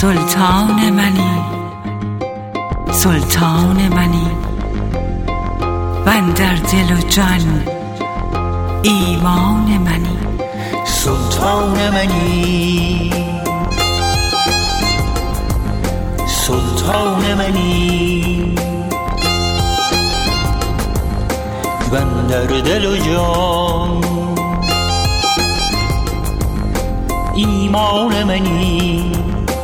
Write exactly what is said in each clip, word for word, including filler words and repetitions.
سلطان منی، سلطان منی، وندر دل و جان ایمان منی. سلطان منی، سلطان منی، وندر دل و جان ایمان منی.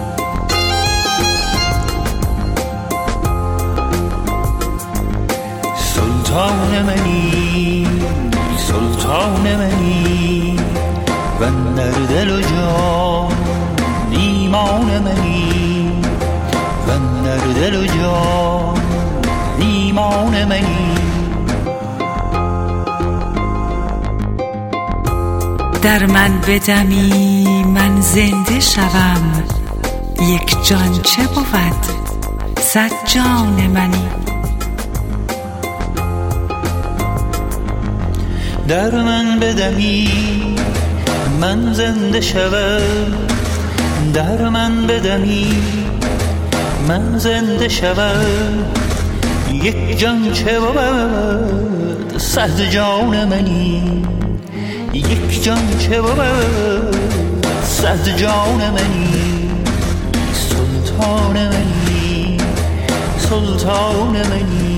سلطان منی، سلطان منی، وندر دل و جان ایمان منی، وندر دل و جان ایمان منی. در من بدمی من زنده شوم، یک جان چه بود صد جان منی. در من بدمی من زنده شوم، در من بدمی من زنده شوم، یک جان چه بود صد جان منی، یک جان چه بود صد جان منی. سلطان منی، سلطان منی.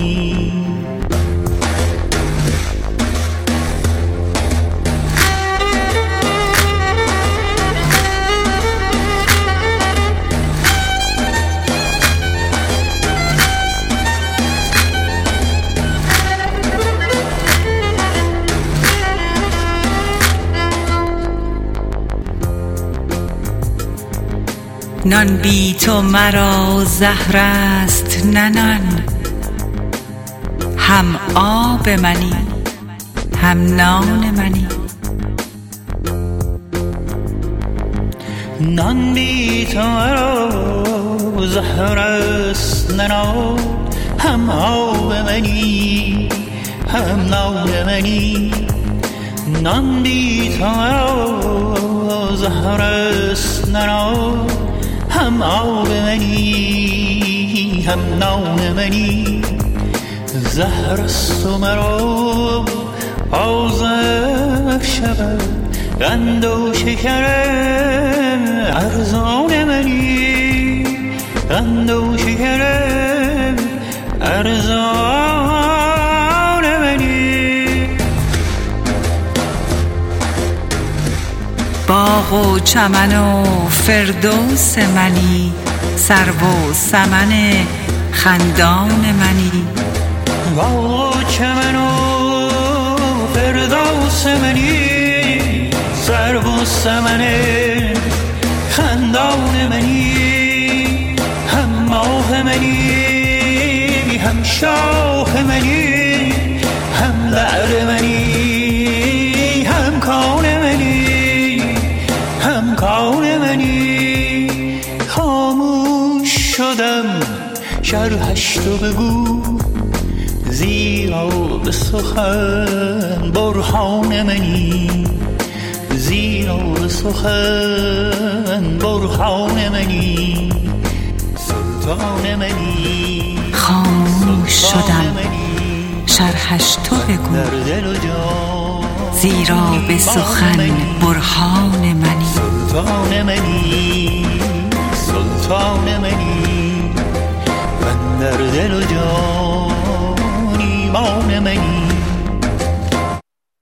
نان بی تو مرا زهر است نه نان، هم آب منی هم نان منی. نان بی تو مرا زهر است نه نان، هم آب منی هم نان منی. نان بی تو مرا زهر است نه نان، هم آب منی هم نان منی. زهر است و مرا آزم شود، قند و شکر ارزان منی، قند و شکر ارزان منی. باغ و چمن و فردوس منی، سرو و سمن خندان منی. باغ و چمن و فردوس منی، سرو و سمن خندان منی. هم ماه منی هم شاه منی، هم لعل منی هم کان منی، هم کان منی. خاموش شدم شرحش تو بگو، زیرا به سخن برهان منی، زیرا به سخن برهان منی. سلطان منی، خاموش شدم شرحش تو بگو، زیرا به سخن برهان منی. سلطان منی، سلطان منی، وندر دل و جان ایمان منی.